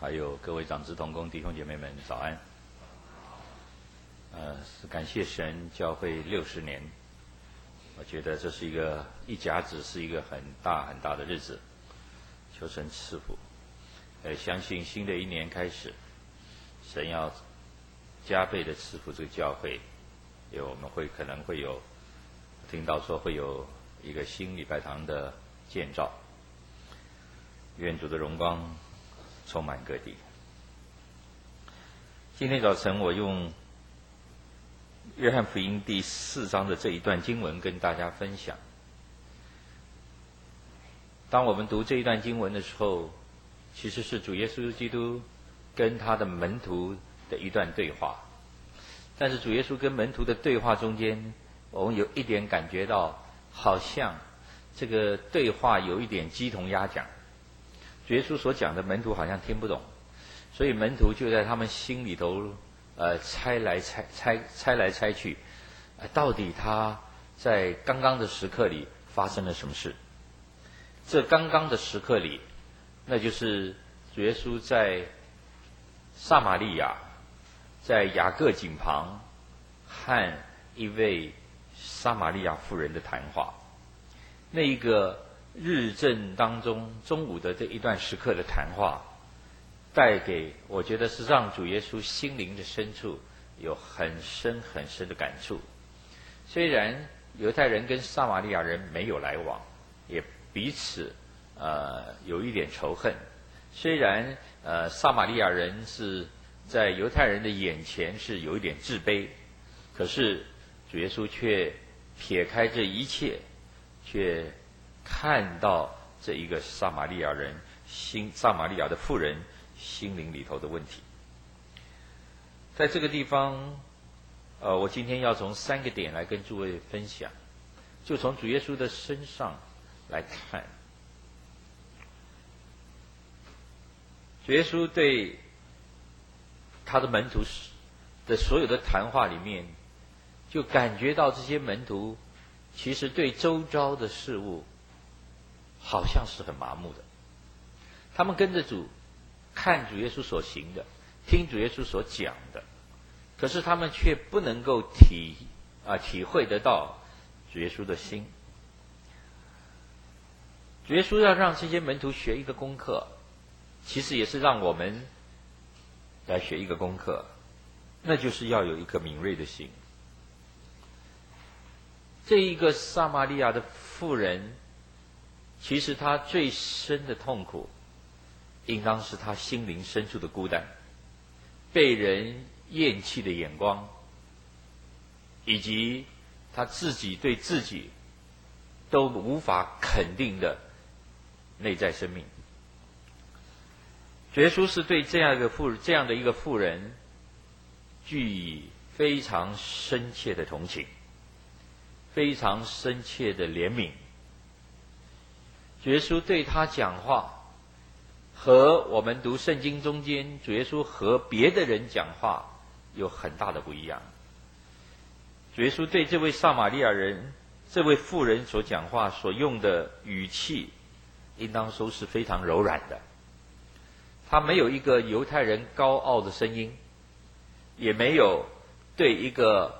还有各位长子同工弟兄姐妹们，早安。感谢神教会60年，我觉得这是一甲子是一个很大很大的日子，求神赐福。相信新的一年开始，神要加倍的赐福这个教会，因为我们可能会有听到说会有一个新礼拜堂的建造，愿主的荣光充满各地。今天早晨我用约翰福音第4章的这一段经文跟大家分享。当我们读这一段经文的时候，其实是主耶稣基督跟他的门徒的一段对话。但是主耶稣跟门徒的对话中间，我们有一点感觉到好像这个对话有一点鸡同鸭讲。主耶稣所讲的门徒好像听不懂，所以门徒就在他们心里头猜来猜去，到底他在刚刚的时刻里发生了什么事？这刚刚的时刻里，那就是主耶稣在撒玛利亚，在雅各井旁和一位撒玛利亚妇人的谈话。那一个日正当中中午的这一段时刻的谈话，带给我觉得是让主耶稣心灵的深处有很深很深的感触。虽然犹太人跟撒玛利亚人没有来往，也彼此有一点仇恨，虽然撒玛利亚人是在犹太人的眼前是有一点自卑，可是主耶稣却撇开这一切，却看到这一个撒玛利亚的妇人心灵里头的问题。在这个地方我今天要从3个点来跟诸位分享，就从主耶稣的身上来看。主耶稣对他的门徒的所有的谈话里面，就感觉到这些门徒其实对周遭的事物好像是很麻木的。他们跟着主，看主耶稣所行的，听主耶稣所讲的，可是他们却不能够体会得到主耶稣的心。主耶稣要让这些门徒学一个功课，其实也是让我们来学一个功课，那就是要有一颗敏锐的心。这一个撒玛利亚的妇人，其实她最深的痛苦应当是她心灵深处的孤单，被人厌弃的眼光，以及她自己对自己都无法肯定的内在生命。耶稣是对这样的一个妇人具以非常深切的同情，非常深切的怜悯。主耶稣对他讲话，和我们读圣经中间主耶稣和别的人讲话有很大的不一样。主耶稣对这位撒玛利亚人，这位妇人所讲话所用的语气，应当说是非常柔软的。他没有一个犹太人高傲的声音，也没有对一个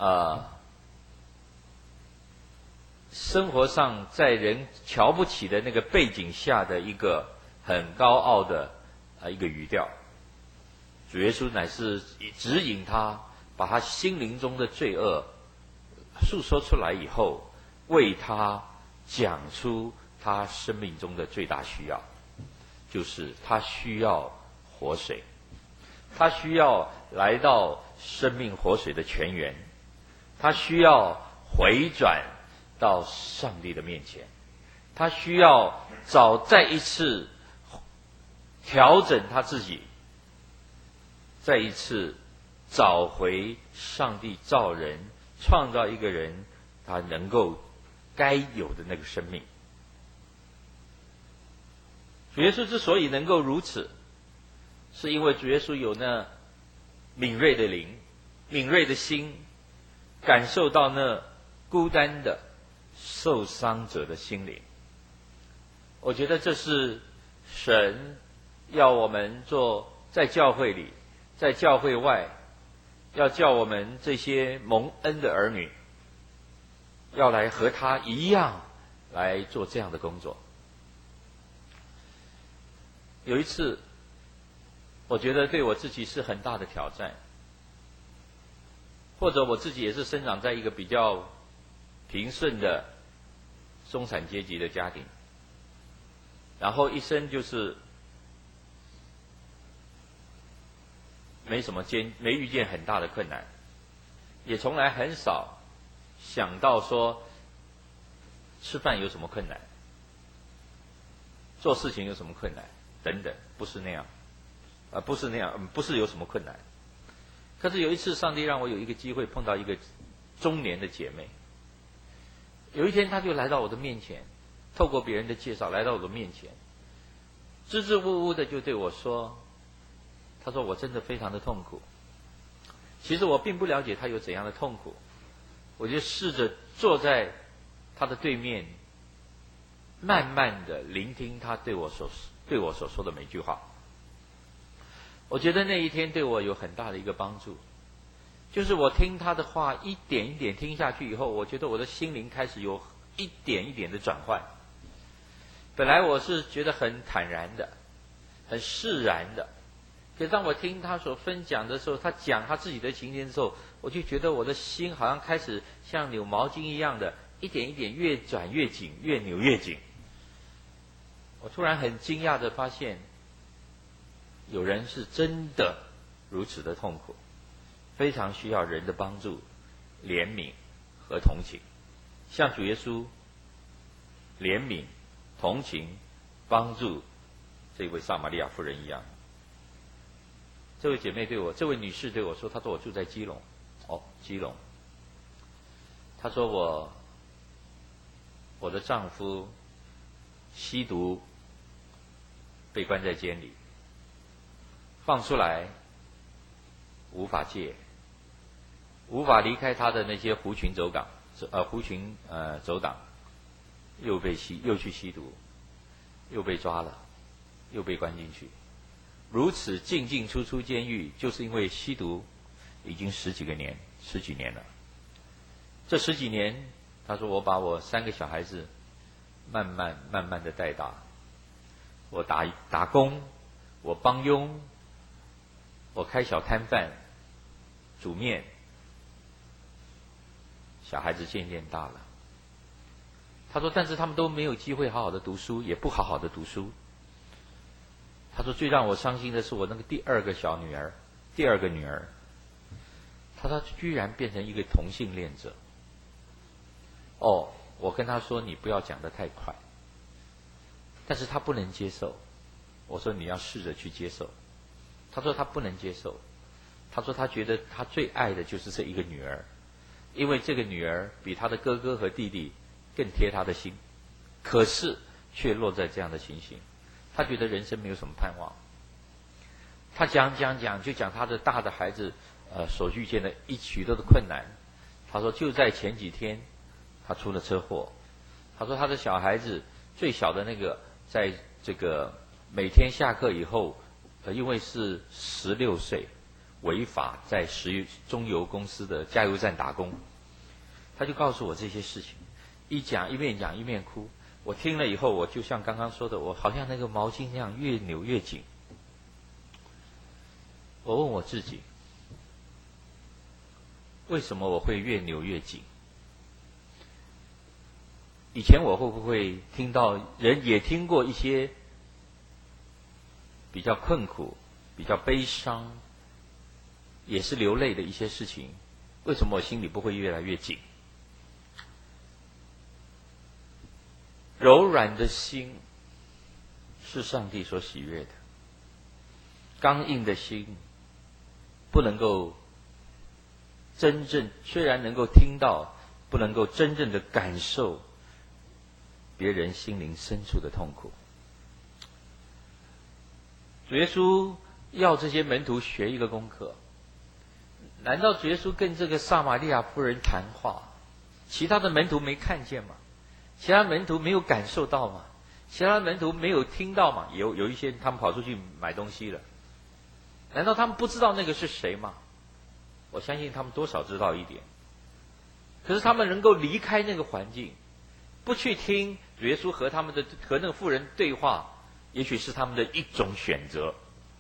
生活上在人瞧不起的那个背景下的一个很高傲的一个语调。主耶稣乃是指引他，把他心灵中的罪恶诉说出来以后，为他讲出他生命中的最大需要，就是他需要活水，他需要来到生命活水的泉源，他需要回转到上帝的面前，他需要再一次调整他自己，再一次找回上帝造人创造一个人他能够该有的那个生命。主耶稣之所以能够如此，是因为主耶稣有那敏锐的灵、敏锐的心，感受到那孤单的受伤者的心灵。我觉得这是神要我们做在教会里，在教会外，要叫我们这些蒙恩的儿女，要来和他一样来做这样的工作。有一次，我觉得对我自己是很大的挑战，或者我自己也是生长在一个比较平顺的中产阶级的家庭，然后一生就是没遇见很大的困难，也从来很少想到说吃饭有什么困难，做事情有什么困难等等，不是那样，不是有什么困难。可是有一次，上帝让我有一个机会碰到一个中年的姐妹。有一天，她就来到我的面前，透过别人的介绍来到我的面前，支支吾吾的就对我说：“她说我真的非常的痛苦。”其实我并不了解她有怎样的痛苦，我就试着坐在她的对面，慢慢的聆听她对我所说的每句话。我觉得那一天对我有很大的一个帮助，就是我听他的话一点一点听下去以后，我觉得我的心灵开始有一点一点的转换。本来我是觉得很坦然的，很释然的，可是当我听他所分享的时候，他讲他自己的情节的时候，我就觉得我的心好像开始像扭毛巾一样的，一点一点越转越紧，越扭越紧。我突然很惊讶的发现，有人是真的如此的痛苦，非常需要人的帮助、怜悯和同情，像主耶稣怜悯、同情、帮助这位撒玛利亚妇人一样。这位这位女士对我说，她说我住在基隆，基隆。她说我的丈夫吸毒，被关在监里。放出来无法戒，无法离开他的那些狐群走党，又去吸毒，又被抓了，又被关进去，如此进出监狱，就是因为吸毒已经十几年了。这十几年，他说我把我3个小孩子慢慢的带大，我打工，我帮佣，我开小摊贩，煮面，小孩子渐渐大了。他说，但是他们都没有机会好好的读书，也不好好的读书。他说，最让我伤心的是我那个第二个女儿，他说居然变成一个同性恋者。我跟他说，你不要讲得太快，但是他不能接受。我说你要试着去接受。他说他不能接受，他说他觉得他最爱的就是这一个女儿，因为这个女儿比他的哥哥和弟弟更贴他的心，可是却落在这样的情形，他觉得人生没有什么盼望。他讲就讲他的大的孩子所遇见的许多的困难。他说就在前几天他出了车祸，他说他的小孩子最小的那个在这个每天下课以后因为是16岁，违法在中油公司的加油站打工。他就告诉我这些事情，一面讲一面哭。我听了以后，我就像刚刚说的，我好像那个毛巾那样越扭越紧。我问我自己，为什么我会越扭越紧？以前我会不会听到人也听过一些比较困苦、比较悲伤，也是流泪的一些事情，为什么我心里不会越来越紧？柔软的心是上帝所喜悦的，刚硬的心不能够真正，虽然能够听到，不能够真正的感受别人心灵深处的痛苦。主耶稣要这些门徒学一个功课，难道主耶稣跟这个撒玛利亚妇人谈话，其他的门徒没看见吗？其他门徒没有感受到吗？ 其他门徒没有听到嘛？有一些他们跑出去买东西了，难道他们不知道那个是谁吗？我相信他们多少知道一点。可是他们能够离开那个环境，不去听主耶稣和那个妇人对话，也许是他们的一种选择。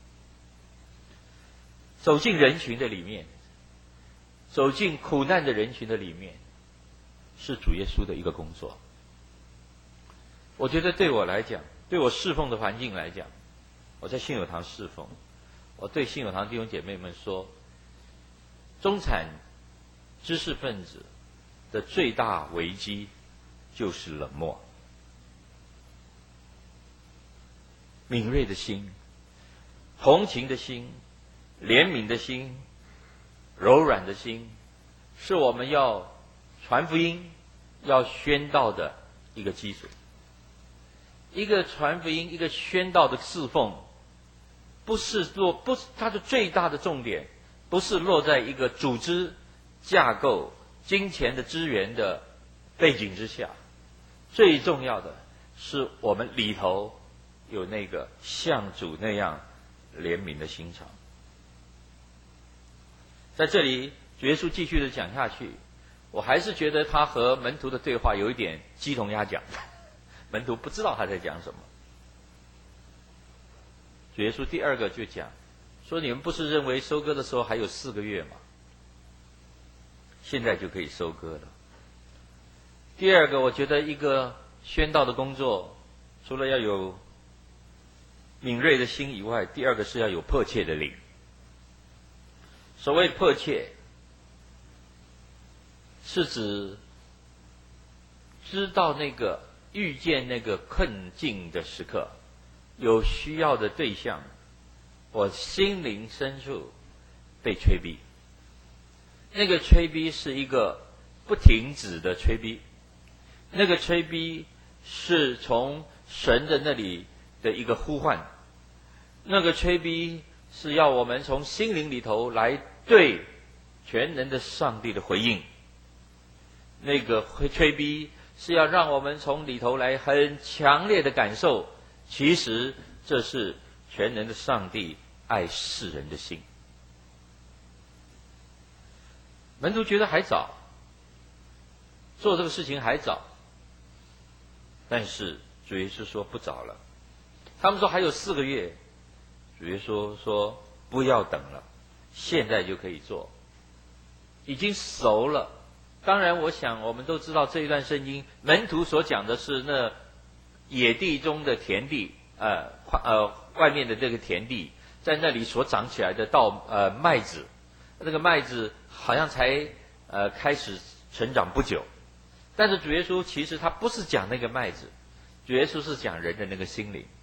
走进人群的里面，走进苦难的人群的里面，是主耶稣的一个工作。我觉得对我来讲，对我侍奉的环境来讲，我在信友堂侍奉，我对信友堂弟兄姐妹们说，中产知识分子的最大危机就是冷漠。敏锐的心，同情的心，怜悯的心，柔软的心，是我们要传福音、要宣道的一个基础。一个传福音、一个宣道的侍奉，它的最大的重点，不是落在一个组织架构、金钱的资源的背景之下，最重要的是我们里头有那个像主那样怜悯的心肠。在这里，主耶稣继续的讲下去，我还是觉得他和门徒的对话有一点鸡同鸭讲，门徒不知道他在讲什么。主耶稣第二个就讲说，你们不是认为收割的时候还有4个月吗？现在就可以收割了。第二个，我觉得一个宣道的工作，除了要有敏锐的心以外，第二个是要有迫切的灵。所谓迫切，是指知道那个遇见那个困境的时刻，有需要的对象，我心灵深处被催逼。那个催逼是一个不停止的催逼，那个催逼是从神的那里的一个呼唤，那个催逼是要我们从心灵里头来对全能的上帝的回应。那个催逼是要让我们从里头来很强烈的感受，其实这是全能的上帝爱世人的心。门徒觉得还早，做这个事情还早，但是主耶稣说不早了。他们说还有4个月，主耶稣说不要等了，现在就可以做，已经熟了。当然我想我们都知道这一段圣经，门徒所讲的是那野地中的田地，外面的这个田地，在那里所长起来的麦子，那个麦子好像才开始成长不久。但是主耶稣其实他不是讲那个麦子，主耶稣是讲人的那个心灵，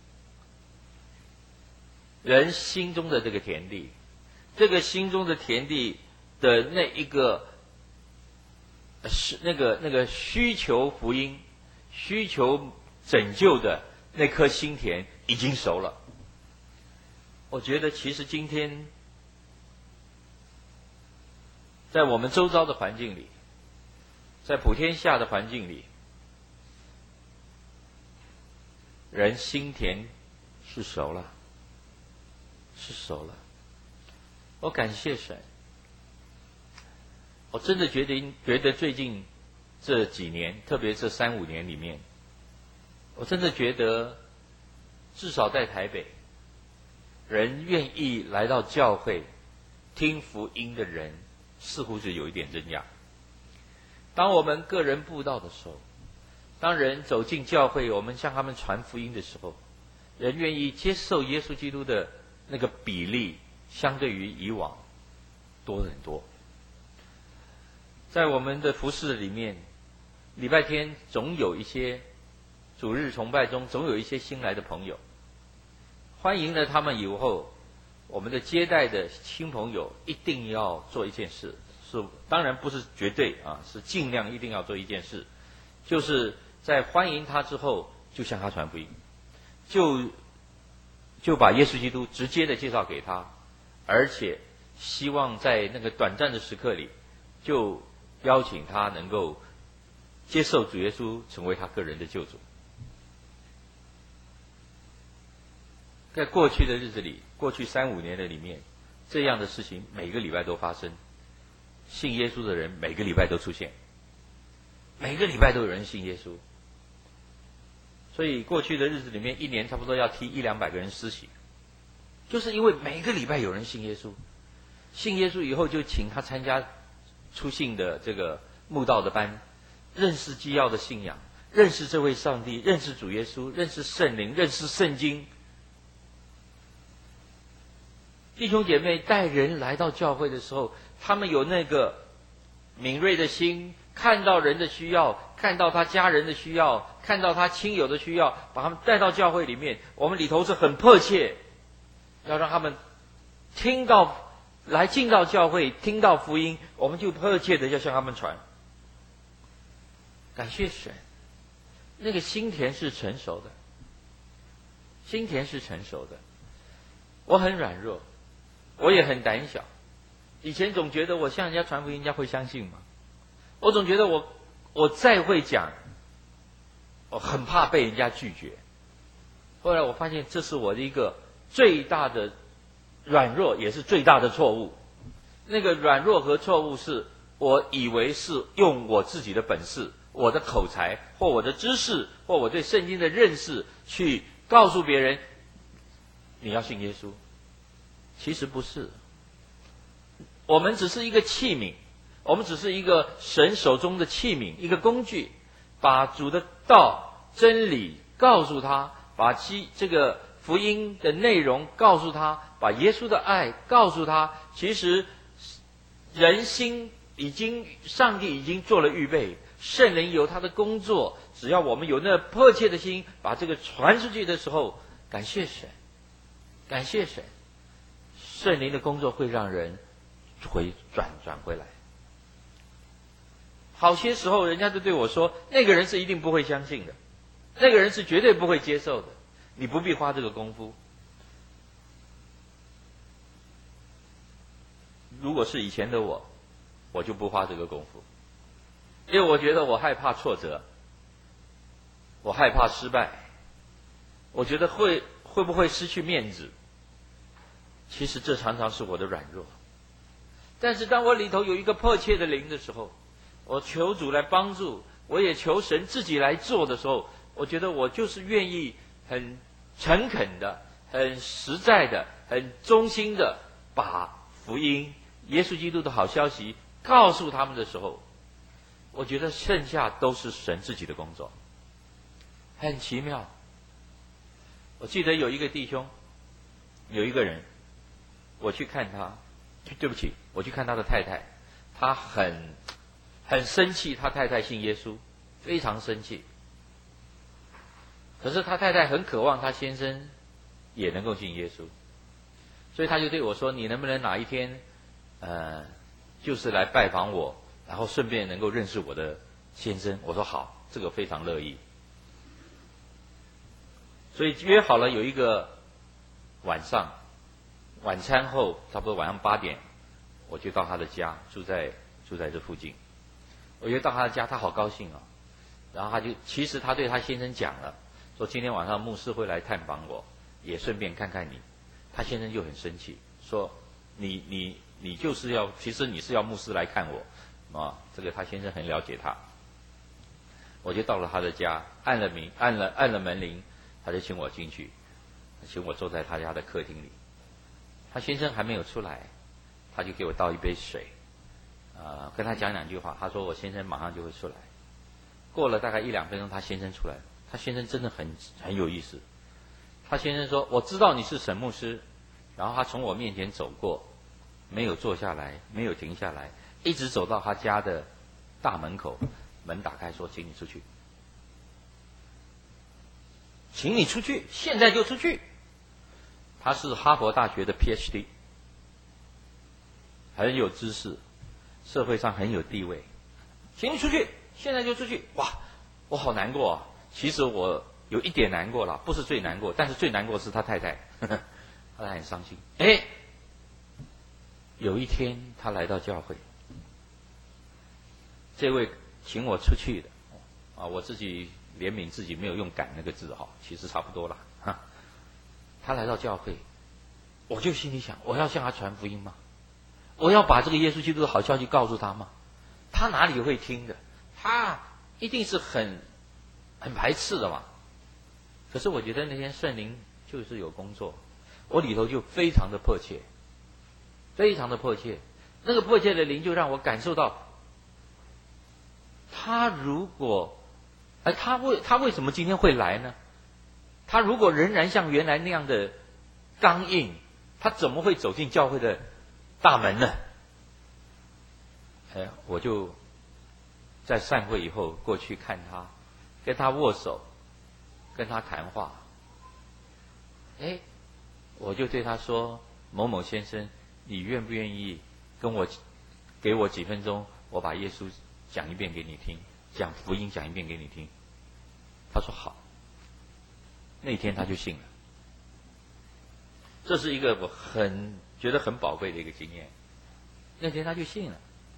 人心中的这个田地，这个心中的田地的那一个是那个需求福音、需求拯救的那颗心田已经熟了。我觉得其实今天在我们周遭的环境里，在普天下的环境里，人心田是熟了，是熟了。我感谢神，我真的觉得最近这几年，特别这3-5年里面，我真的觉得至少在台北，人愿意来到教会听福音的人似乎是有一点增加。当我们个人布道的时候，当人走进教会，我们向他们传福音的时候，人愿意接受耶稣基督的那个比例相对于以往多很多。在我们的服事里面，礼拜天总有一些主日崇拜中总有一些新来的朋友，欢迎了他们以后，我们的接待的亲朋友一定要做一件事，是当然不是绝对啊，是尽量一定要做一件事，就是在欢迎他之后就向他传福音，就把耶稣基督直接的介绍给他，而且希望在那个短暂的时刻里就邀请他能够接受主耶稣成为他个人的救主。 在过去的日子里，过去3-5年的里面，这样的事情每个礼拜都发生。信耶稣的人每个礼拜都出现，每个礼拜都有人信耶稣。所以过去的日子里面，一年差不多要踢100-200个人施洗，就是因为每个礼拜有人信耶稣。信耶稣以后，就请他参加初信的这个慕道的班，认识基要的信仰，认识这位上帝，认识主耶稣，认识圣灵，认识圣经。弟兄姐妹带人来到教会的时候，他们有那个敏锐的心，看到人的需要，看到他家人的需要，看到他亲友的需要，把他们带到教会里面。我们里头是很迫切，要让他们听到，来进到教会，听到福音，我们就迫切的要向他们传。感谢神，那个心田是成熟的，心田是成熟的。我很软弱，我也很胆小。以前总觉得我向人家传福音，人家会相信吗？我总觉得我再会讲，我很怕被人家拒绝。后来我发现这是我的一个最大的软弱，也是最大的错误。那个软弱和错误是我以为是用我自己的本事，我的口才，或我的知识，或我对圣经的认识，去告诉别人你要信耶稣。其实不是，我们只是一个器皿，我们只是一个神手中的器皿，一个工具，把主的道真理告诉他，把这个福音的内容告诉他，把耶稣的爱告诉他。其实人心上帝已经做了预备，圣灵有他的工作，只要我们有那迫切的心，把这个传出去的时候，感谢神，感谢神，圣灵的工作会让人转回来。好些时候人家就对我说，那个人是一定不会相信的，那个人是绝对不会接受的，你不必花这个功夫。如果是以前的我就不花这个功夫，因为我觉得我害怕挫折，我害怕失败，我觉得会不会失去面子。其实这常常是我的软弱。但是当我里头有一个迫切的灵的时候，我求主来帮助，我也求神自己来做的时候，我觉得我就是愿意很诚恳的，很实在的，很忠心的把福音耶稣基督的好消息告诉他们的时候，我觉得剩下都是神自己的工作，很奇妙。我记得有一个弟兄，有一个人，我去看他，对不起，我去看他的太太，他很生气，他太太信耶稣，非常生气。可是他太太很渴望他先生也能够信耶稣，所以他就对我说，你能不能哪一天就是来拜访我，然后顺便能够认识我的先生。我说好，这个非常乐意。所以约好了有一个晚上，晚餐后差不多晚上8点，我就到他的家，住在这附近。我约到他的家，他好高兴啊。然后其实他对他先生讲了，说今天晚上牧师会来探访我，也顺便看看你。他先生就很生气，说你就是要，其实你是要牧师来看我啊。这个他先生很了解他。我就到了他的家，按了门铃，他就请我进去，请我坐在他家的客厅里。他先生还没有出来，他就给我倒一杯水，跟他讲2句话。他说我先生马上就会出来。过了大概1-2分钟，他先生出来了。他先生真的很有意思。他先生说，我知道你是沈牧师。然后他从我面前走过，没有坐下来，没有停下来，一直走到他家的大门口，门打开说，请你出去，请你出去，现在就出去。他是哈佛大学的 PhD， 很有知识，社会上很有地位，请你出去，现在就出去。哇，我好难过啊。其实我有一点难过了，不是最难过，但是最难过是他太太，他很伤心。有一天他来到教会，这位请我出去的我自己怜悯自己没有用赶那个字其实差不多了。 他来到教会，我就心里想，我要向他传福音吗？我要把这个耶稣基督的好消息告诉他吗？他哪里会听的？他一定是很排斥的嘛。可是我觉得那天圣灵就是有工作，我里头就非常的迫切，非常的迫切。那个迫切的灵就让我感受到，他如果，他为什么今天会来呢？他如果仍然像原来那样的刚硬，他怎么会走进教会的大门呢？我就在散会以后过去看他，跟他握手，跟他谈话。我就对他说：“某某先生，你愿不愿意给我几分钟，我把耶稣讲一遍给你听，讲福音讲一遍给你听。”他说好。那天他就信了。这是一个我觉得很宝贵的一个经验。那天他就信了。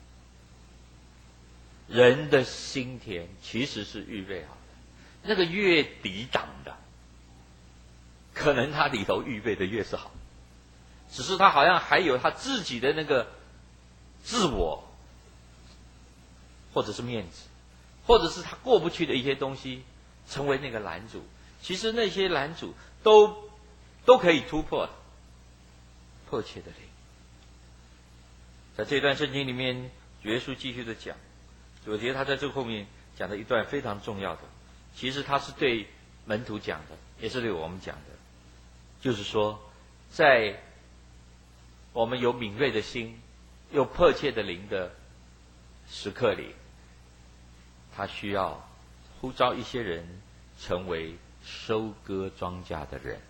人的心田其实是预备好的，那个越抵挡的，可能他里头预备的越是好，只是他好像还有他自己的那个自我，或者是面子，或者是他过不去的一些东西，成为那个拦阻。其实那些拦阻都可以突破的，迫切的灵。在这段圣经里面，主耶稣继续的讲，我觉得他在这后面讲的一段非常重要的，其实他是对门徒讲的，也是对我们讲的，就是说，在我们有敏锐的心，有迫切的灵的时刻里，他需要呼召一些人成为收割庄稼的人。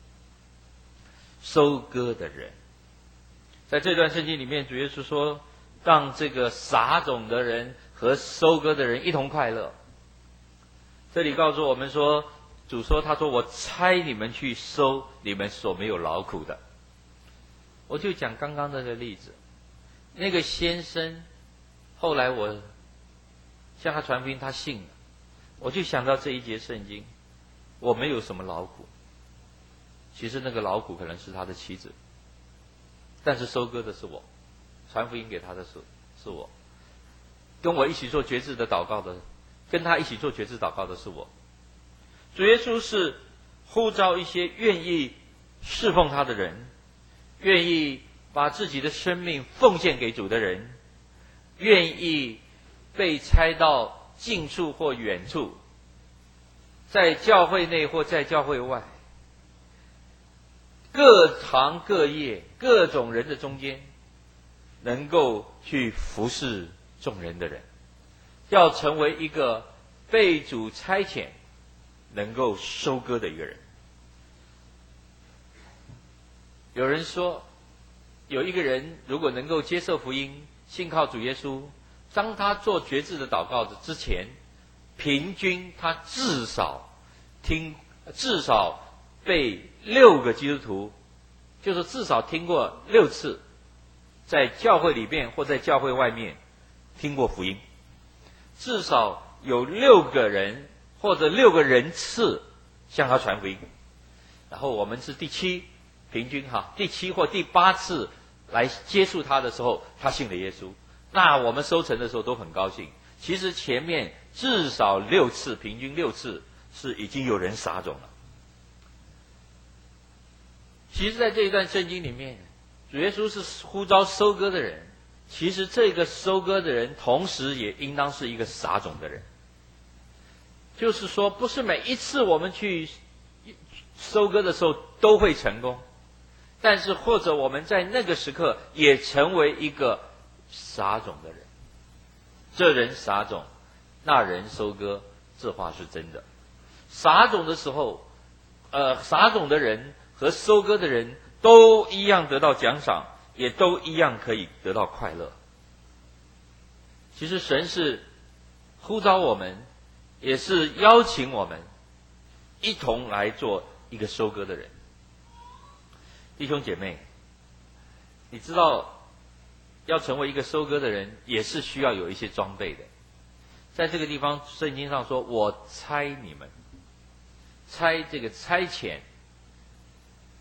收割的人，在这段圣经里面，主耶稣说，让这个撒种的人和收割的人一同快乐。这里告诉我们说，主说，他说，我差你们去收你们所没有劳苦的。我就讲刚刚那个例子，那个先生后来我向他传福音，他信了，我就想到这一节圣经，我没有什么劳苦，其实那个劳苦可能是他的妻子，但是收割的是我，传福音给他的是我，跟我一起做决志的祷告的，跟他一起做决志祷告的是我。主耶稣是呼召一些愿意侍奉他的人，愿意把自己的生命奉献给主的人，愿意被差到近处或远处，在教会内或在教会外，各行各业各种人的中间，能够去服侍众人的人，要成为一个被主差遣能够收割的一个人。有人说，有一个人如果能够接受福音，信靠主耶稣，当他做决志的祷告之前，平均他至少被6个基督徒，就是至少听过6次，在教会里面或在教会外面听过福音，至少有6个人或者6个人次向他传福音。然后我们是第7，平均第7或第8次来接触他的时候，他信了耶稣。那我们收成的时候都很高兴。其实前面至少6次，平均6次是已经有人撒种了。其实在这一段圣经里面，主耶稣是呼召收割的人，其实这个收割的人同时也应当是一个撒种的人。就是说，不是每一次我们去收割的时候都会成功，但是或者我们在那个时刻也成为一个撒种的人。这人撒种，那人收割，这话是真的。撒种的时候，撒种的人和收割的人都一样得到奖赏，也都一样可以得到快乐。其实神是呼召我们，也是邀请我们一同来做一个收割的人。弟兄姐妹，你知道要成为一个收割的人，也是需要有一些装备的。在这个地方圣经上说，我差你们，差这个差遣，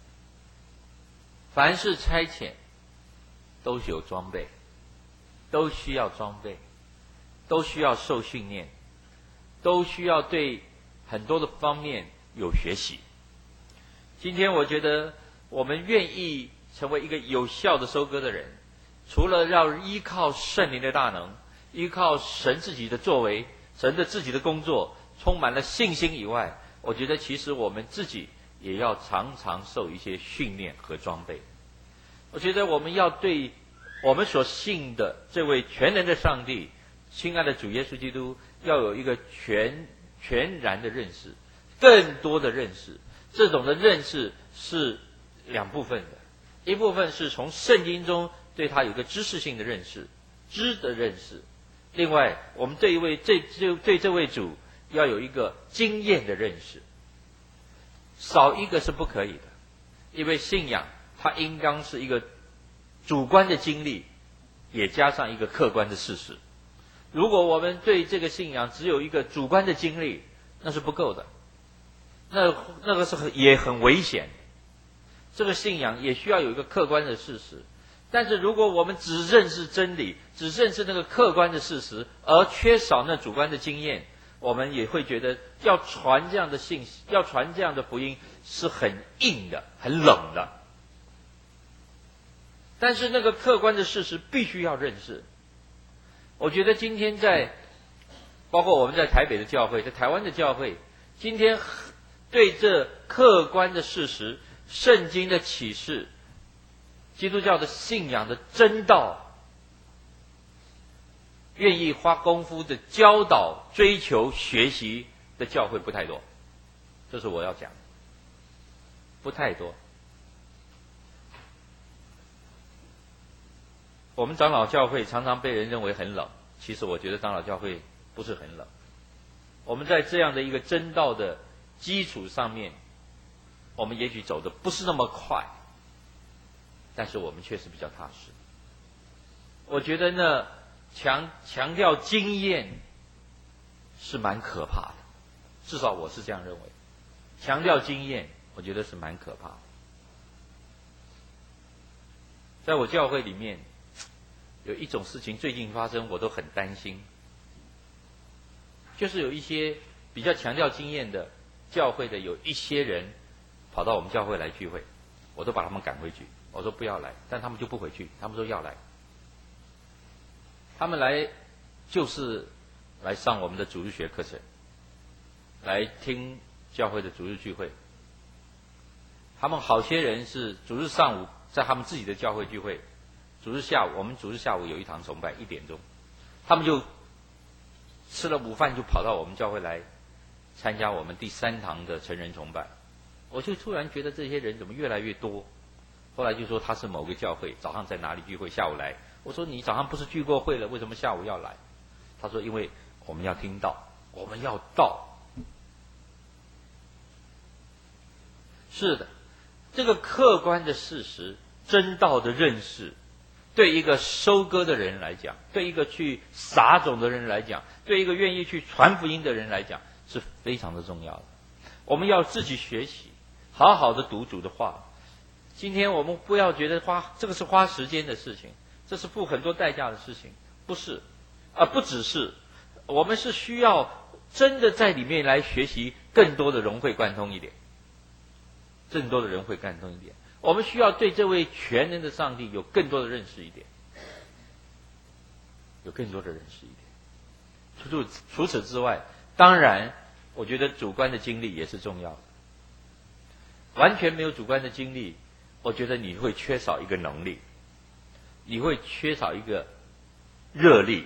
凡是差遣，都是有装备，都需要装备，都需要受训练，都需要对很多的方面有学习。今天我觉得我们愿意成为一个有效的收割的人，除了要依靠圣灵的大能，依靠神自己的作为，神的自己的工作，充满了信心以外，我觉得其实我们自己也要常常受一些训练和装备。我觉得我们要对我们所信的这位全能的上帝，亲爱的主耶稣基督，要有一个全然的认识，更多的认识。这种的认识是两部分的，一部分是从圣经中对他有一个知识性的认识，知的认识。另外，我们对这位主要有一个经验的认识，少一个是不可以的。因为信仰它应当是一个主观的经历，也加上一个客观的事实。如果我们对这个信仰只有一个主观的经历，那是不够的，那个是也很危险。这个信仰也需要有一个客观的事实。但是如果我们只认识真理，只认识那个客观的事实，而缺少那主观的经验，我们也会觉得要传这样的信息，要传这样的福音是很硬的，很冷的。但是那个客观的事实必须要认识。我觉得今天包括我们在台北的教会，在台湾的教会，今天对这客观的事实、圣经的启示、基督教的信仰的真道，愿意花功夫的教导、追求、学习的教会不太多，这是我要讲的，不太多。我们长老教会常常被人认为很冷，其实我觉得长老教会不是很冷。我们在这样的一个真道的基础上面，我们也许走得不是那么快，但是我们确实比较踏实。我觉得呢，强调经验是蛮可怕的，至少我是这样认为。强调经验，我觉得是蛮可怕的。在我教会里面，有一种事情最近发生，我都很担心，就是有一些比较强调经验的教会的有一些人跑到我们教会来聚会，我都把他们赶回去，我说不要来，但他们就不回去，他们说要来。他们来就是来上我们的主日学课程，来听教会的主日聚会。他们好些人是主日上午在他们自己的教会聚会，主日下午我们主日下午有一堂崇拜1点钟，他们就吃了午饭就跑到我们教会来参加我们第3堂的成人崇拜。我就突然觉得这些人怎么越来越多，后来就说他是某个教会，早上在哪里聚会，下午来。我说你早上不是聚过会了，为什么下午要来？他说因为我们要听道，我们要道。是的，这个客观的事实，真道的认识，对一个收割的人来讲，对一个去撒种的人来讲，对一个愿意去传福音的人来讲，是非常的重要的。我们要自己学习，好好的读主的话。今天我们不要觉得这个是花时间的事情，这是付很多代价的事情，不是，不只是，我们是需要真的在里面来学习更多的融会贯通一点，更多的融会贯通一点。我们需要对这位全能的上帝有更多的认识一点，有更多的认识一点。除此之外，当然，我觉得主观的经历也是重要的。完全没有主观的经历，我觉得你会缺少一个能力，你会缺少一个热力。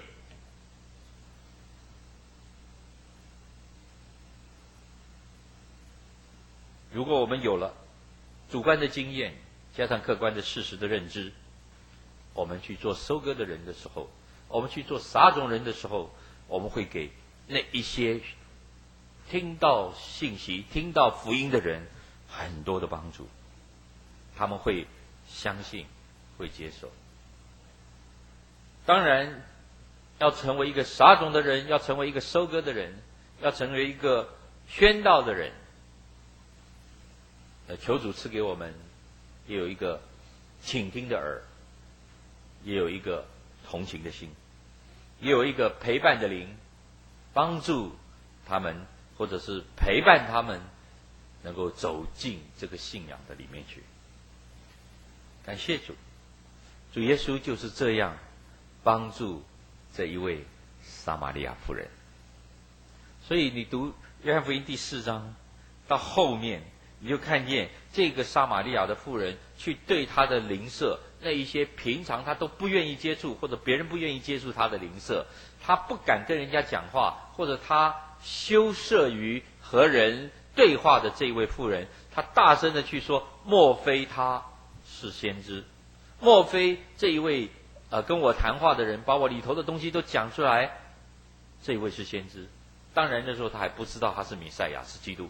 如果我们有了主观的经验，加上客观的事实的认知，我们去做收割的人的时候，我们去做撒种人的时候，我们会给那一些听到信息、听到福音的人很多的帮助，他们会相信，会接受。当然，要成为一个撒种的人，要成为一个收割的人，要成为一个宣道的人，求主赐给我们也有一个倾听的耳，也有一个同情的心，也有一个陪伴的灵，帮助他们，或者是陪伴他们能够走进这个信仰的里面去。感谢主，主耶稣就是这样帮助这一位撒玛利亚妇人。所以你读约翰福音第4章到后面，你就看见这个撒玛利亚的妇人去对他的邻舍，那一些平常他都不愿意接触，或者别人不愿意接触他的邻舍，他不敢跟人家讲话，或者他羞涩于和人对话的这一位妇人，他大声的去说：莫非他是先知？莫非这一位跟我谈话的人把我里头的东西都讲出来，这一位是先知？当然那时候他还不知道他是弥赛亚，是基督。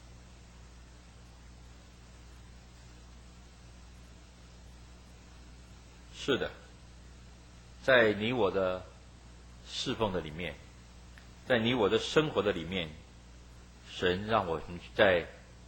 是的，在你我的侍奉的里面，在你我的生活的里面，神让我们在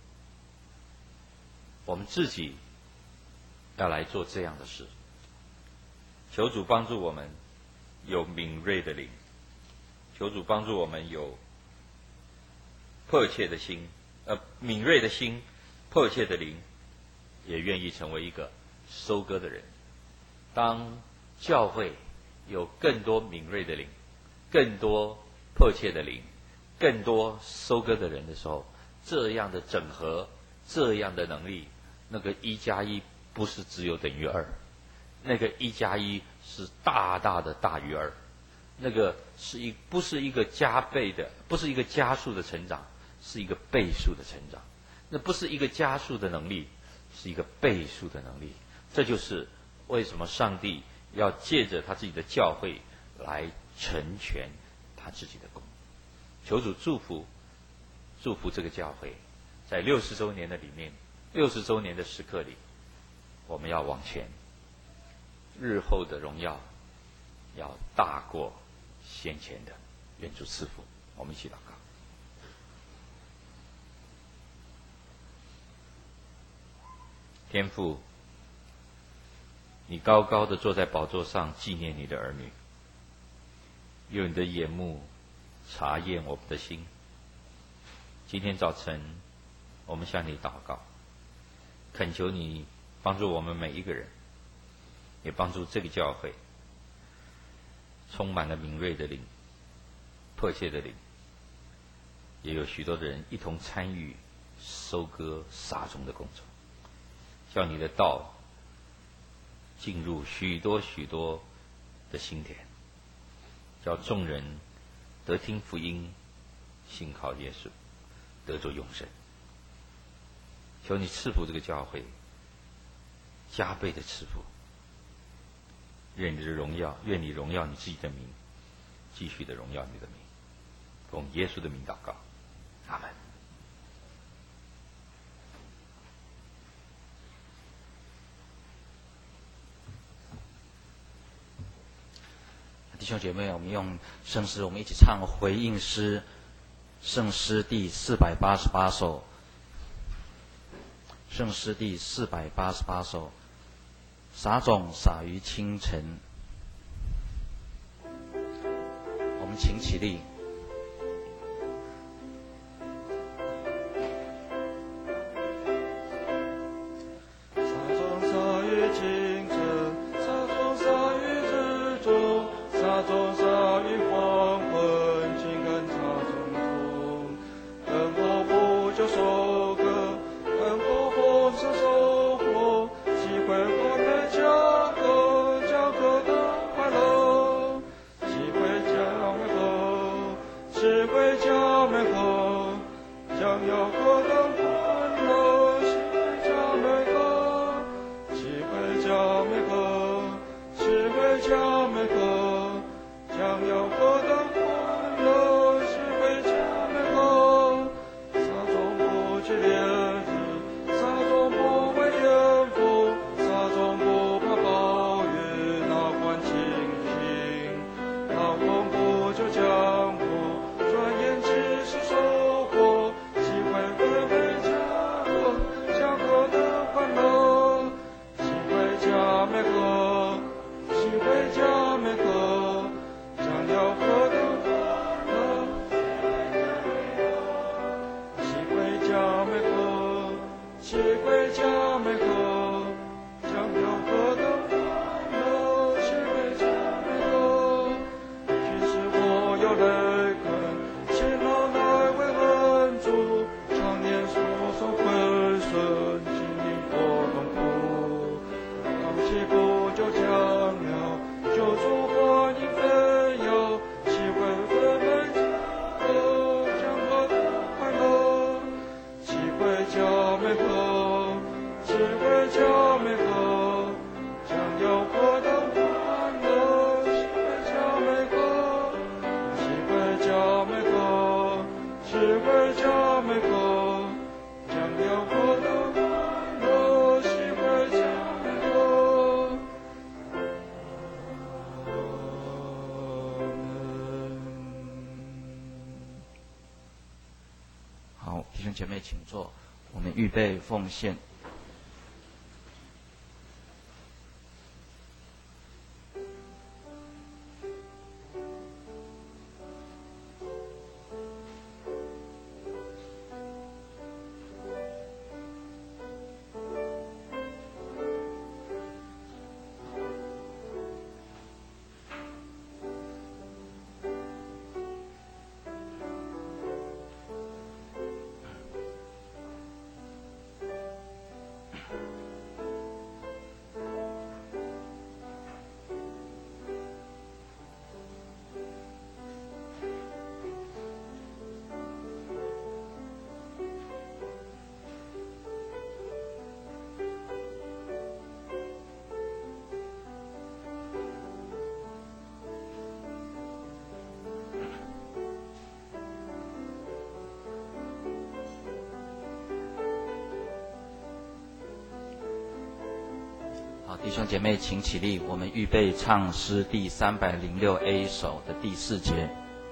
我们自己要来做这样的事。求主帮助我们有敏锐的灵，求主帮助我们有迫切的心，敏锐的心，迫切的灵，也愿意成为一个收割的人。当教会有更多敏锐的灵，更多迫切的灵，更多收割的人的时候，这样的整合，这样的能力，那个1+1不是只有等于2，那个1+1是大大的大于2，那个不是一个加倍的，不是一个加速的成长，是一个倍数的成长。那不是一个加速的能力，是一个倍数的能力。这就是为什么上帝要借着他自己的教会来成全他自己的功。求主祝福这个教会，在60周年的里面，60周年的时刻里，我们要往前，日后的荣耀要大过先前的。愿主赐福，我们一起祷告。天父，你高高的坐在宝座上，纪念你的儿女，用你的眼目察验我们的心。今天早晨，我们向你祷告，恳求你帮助我们每一个人，也帮助这个教会，充满了敏锐的灵，迫切的灵，也有许多的人一同参与收割撒种的工作，叫你的道进入许多许多的心田，叫众人得听福音，信靠耶稣，得着永生。求你赐福这个教会，加倍的赐福。愿你的荣耀，愿你荣耀你自己的名，继续的荣耀你的名。奉耶稣的名祷告，阿们。 弟兄姐妹，我们用圣诗，我们一起唱回应诗，圣诗第488首，圣诗第488首，撒种撒于清晨。我们请起立。 将我转眼只是收获，机会会被和，喜回家美和，将要何等欢乐！喜回家美和，喜回家美和，将要何等欢乐！喜回家美和，其实我有泪痕，辛劳乃为恩主，常年所受亏损，经历过痛苦，刚起步就将了，救主欢迎飞摇，喜回分美家和，将何等快乐！喜回家美和，喜回家美和，将要何等欢乐！喜回家美和，喜回家美和，喜回家美和，将要何等欢乐！喜回家美和。 好，弟兄姐妹请坐，我们预备奉献。好，弟兄姐妹请起立，我们预备唱诗第306A 首的第4节。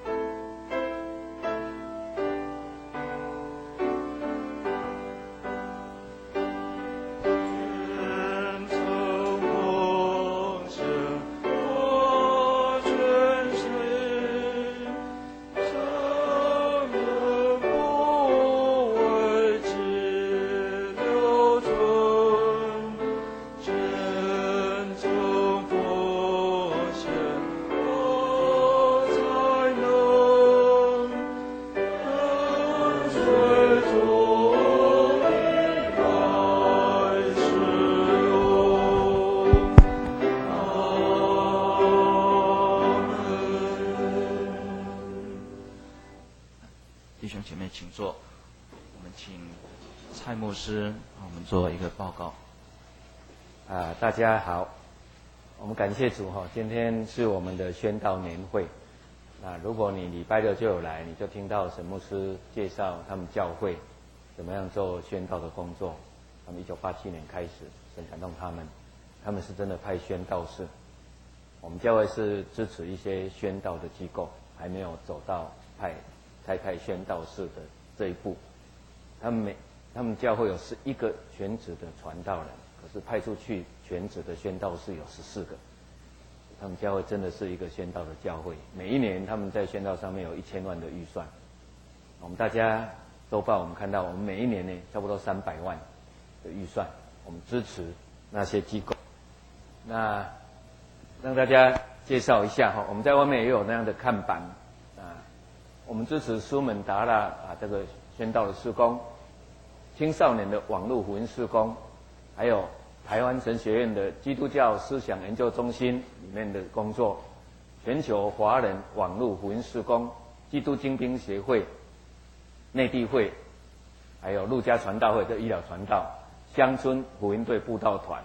弟兄姐妹请坐，我们请蔡牧师我们做一个报告。 大家好，我们感谢主哈，今天是我们的宣道年会。那如果你礼拜六就有来，你就听到沈牧师介绍他们教会怎么样做宣道的工作。他们1987年开始，神感动他们，他们是真的派宣道士。我们教会是支持一些宣道的机构，还没有走到开派宣道士的这一步。他们教会有11个全职的传道人，可是派出去全职的宣道士有14个。他们教会真的是一个宣道的教会，每一年他们在宣道上面有1000万的预算。我们大家周报我们看到，我们每一年呢差不多300万的预算，我们支持那些机构。那让大家介绍一下哈，我们在外面也有那样的看板啊，我们支持苏门答腊这个宣道的事工，青少年的网络福音事工，还有台湾神学院的基督教思想研究中心里面的工作，全球华人网络福音事工，基督精兵协会、内地会，还有陆家传道会的医疗传道，乡村福音队布道团，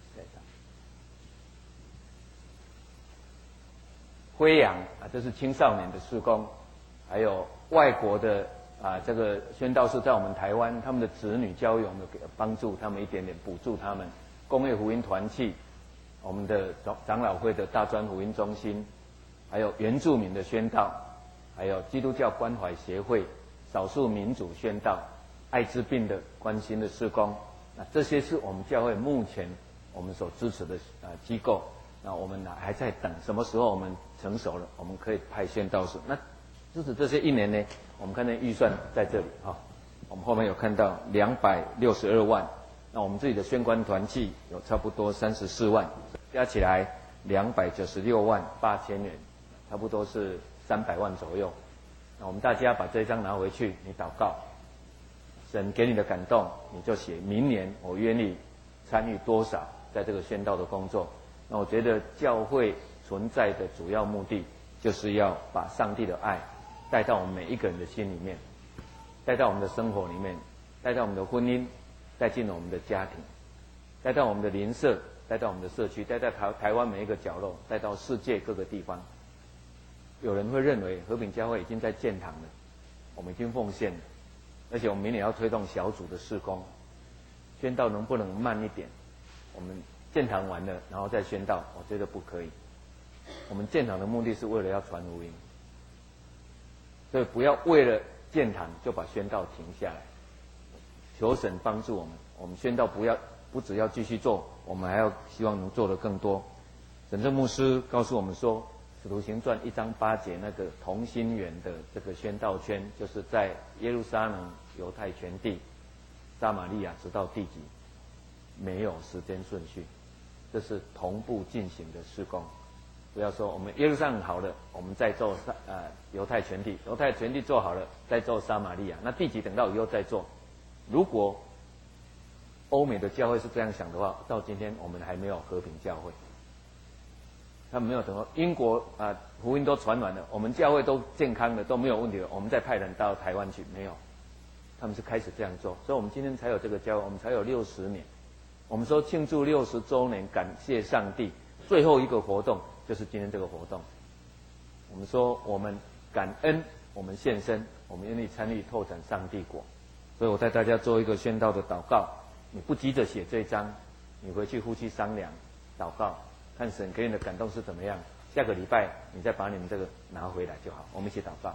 辉阳这是青少年的事工，还有外国的这个宣道士在我们台湾，他们的子女教育，我们帮助他们一点点，补助他们。公益福音团契，我们的长老会的大专福音中心，还有原住民的宣道，还有基督教关怀协会、少数民族宣道、艾滋病的关心的事工。那这些是我们教会目前我们所支持的机构。那我们还在等什么时候我们成熟了，我们可以派宣道士。那支持这些一年呢，我们看见预算在这里我们后面有看到262万，那我们自己的宣官团契有差不多34万，加起来296万8千元，差不多是300万左右。那我们大家把这一张拿回去，你祷告，神给你的感动，你就写明年我愿意参与多少在这个宣道的工作。那我觉得教会存在的主要目的，就是要把上帝的爱带到我们每一个人的心里面，带到我们的生活里面，带到我们的婚姻，带进了我们的家庭，带到我们的邻舍，带到我们的社区，带到台湾每一个角落，带到世界各个地方。有人会认为和平教会已经在建堂了，我们已经奉献了，而且我们明年要推动小组的事工，宣道能不能慢一点？我们建堂完了，然后再宣道，我觉得不可以。我们建堂的目的是为了要传福音，所以不要为了建堂就把宣道停下来。求神帮助我们，我们宣道不只要继续做，我们还要希望能做得更多。沈正牧师告诉我们说，《使徒行传》1章8节那个同心圆的这个宣道圈，就是在耶路撒冷、犹太全地、撒玛利亚直到地极，没有时间顺序，这是同步进行的事工。不要说我们耶路撒冷好了，我们再做犹太全地，犹太全地做好了，再做撒玛利亚，那地极等到以后再做。如果欧美的教会是这样想的话，到今天我们还没有和平教会。他们没有等到英国福音都传完了，我们教会都健康了，都没有问题了，我们再派人到台湾去，没有。他们是开始这样做，所以我们今天才有这个教会，我们才有60年。我们说庆祝60周年，感谢上帝，最后一个活动就是今天这个活动。我们说我们感恩，我们献身，我们愿意参与拓展上帝国。所以我带大家做一个宣道的祷告，你不急着写这一章，你回去夫妻商量，祷告，看神给你的感动是怎么样。下个礼拜你再把你们这个拿回来就好。我们一起祷告。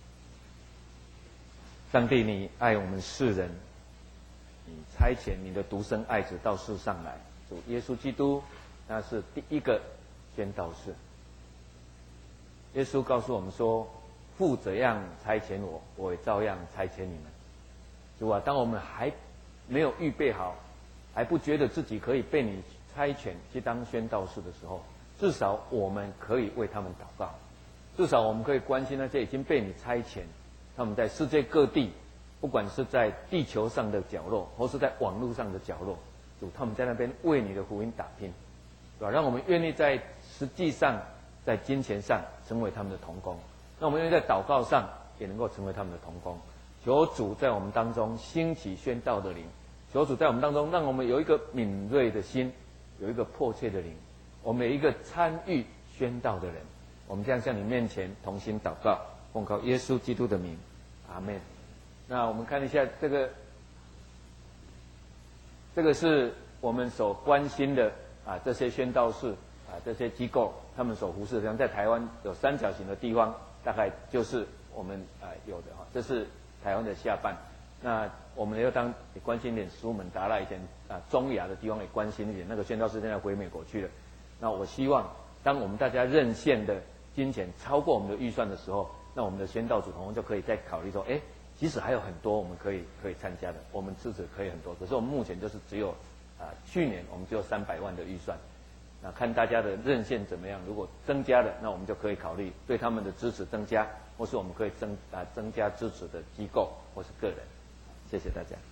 上帝，你爱我们世人，你差遣你的独生爱子到世上来，主耶稣基督，他是第一个宣道士。耶稣告诉我们说，父怎样差遣我，我也照样差遣你们。主啊，当我们还没有预备好，还不觉得自己可以被你差遣去当宣道士的时候，至少我们可以为他们祷告，至少我们可以关心那些已经被你差遣，他们在世界各地，不管是在地球上的角落，或是在网络上的角落，主他们在那边为你的福音打拼，对吧？让我们愿意在实际上，在金钱上成为他们的同工，那我们愿意在祷告上也能够成为他们的同工。求主在我们当中兴起宣道的灵，求主在我们当中让我们有一个敏锐的心，有一个迫切的灵，我们有一个参与宣道的人。我们这样向你面前同心祷告，奉靠耶稣基督的名，阿们。那我们看一下这个是我们所关心的这些宣道士这些机构他们所服侍的地方，在台湾有三角形的地方，大概就是我们有的这是台湾的下半。那我们也关心一点苏门答腊以前中亚的地方也关心一点，那个宣道士现在回美国去了。那我希望当我们大家认献的金钱超过我们的预算的时候，那我们的宣道组同工就可以再考虑说，其实还有很多我们可以参加的，我们支持可以很多，可是我们目前就是只有去年我们只有300万的预算。那看大家的认献怎么样，如果增加了，那我们就可以考虑对他们的支持增加，或是我们可以增加支持的机构或是个人。谢谢大家。